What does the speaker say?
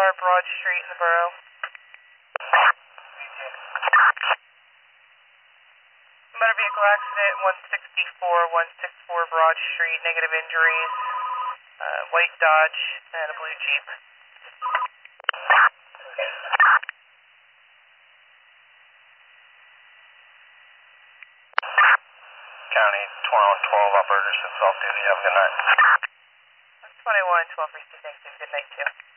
Broad Street in the borough. Motor vehicle accident, 164 Broad Street, negative injuries, white Dodge and a blue Jeep. County 2112 operators at off duty. Have a good night. 2112 received. Thank you. Good night too.